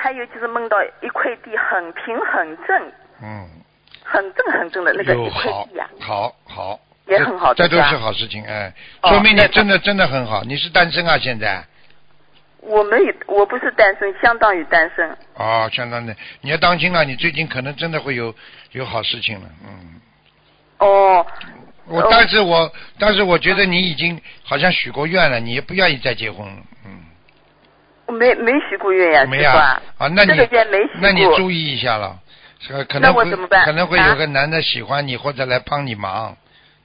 还有就是梦到一块地很平很正，很正的那个一块地呀， 好， 也很好， 这都是好事情，说明你真的很好。你是单身啊？现在？ 我不是单身，相当于单身。 哦，相当的，你要当心了，你最近可能真的会有好事情了， 哦。 但是我觉得你已经好像许过愿了，你也不愿意再结婚了， 没许过愿呀， 没啊？那你这个愿没许过， 那你注意一下了，可能那我怎么办？ 可能会有个男的喜欢你或者来帮你忙，